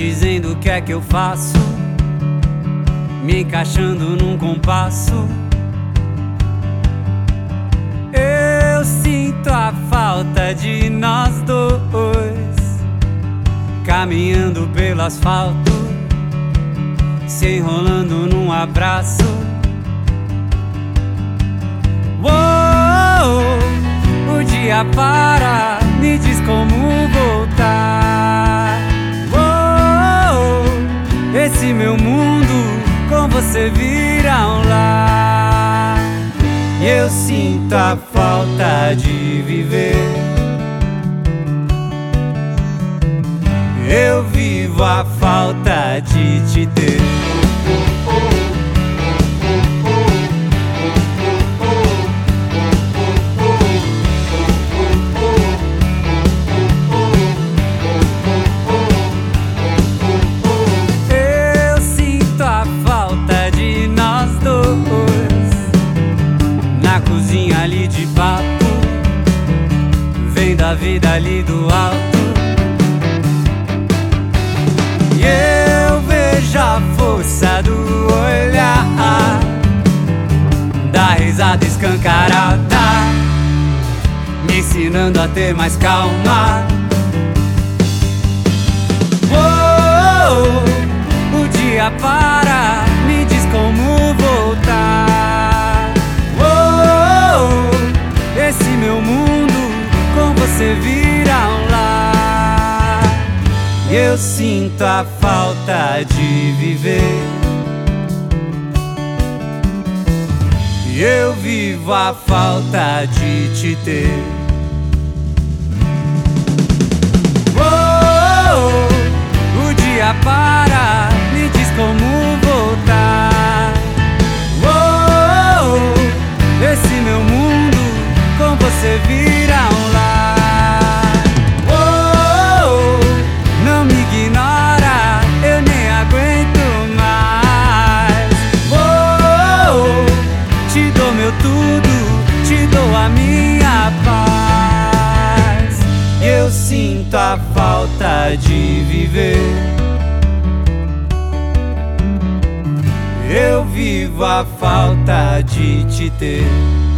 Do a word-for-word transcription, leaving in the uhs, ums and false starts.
dizendo o que é que eu faço, me encaixando num compasso. Eu sinto a falta de nós dois, caminhando pelo asfalto, se enrolando num abraço. Uou, o dia para, me diz como voltar. Uou, esse meu mundo com você vira um lar. E eu sinto a falta de viver. Eu vivo a falta de te ter. Eu sinto a falta de nós dois, na cozinha ali de papo, vendo a vida ali do alto. E eu vejo a força do olhar, da risada escancarada, me ensinando a ter mais calma. Oh, o dia para, me diz como voltar. Oh, esse meu mundo com você vira um lar. Eu sinto a falta de viver. Eu vivo a falta de te ter. Oh, o dia para, me diz como voltar. Oh, esse meu mundo com você vira um lar. Tudo, te dou a minha paz. Eu sinto a falta de viver. Eu vivo a falta de te ter.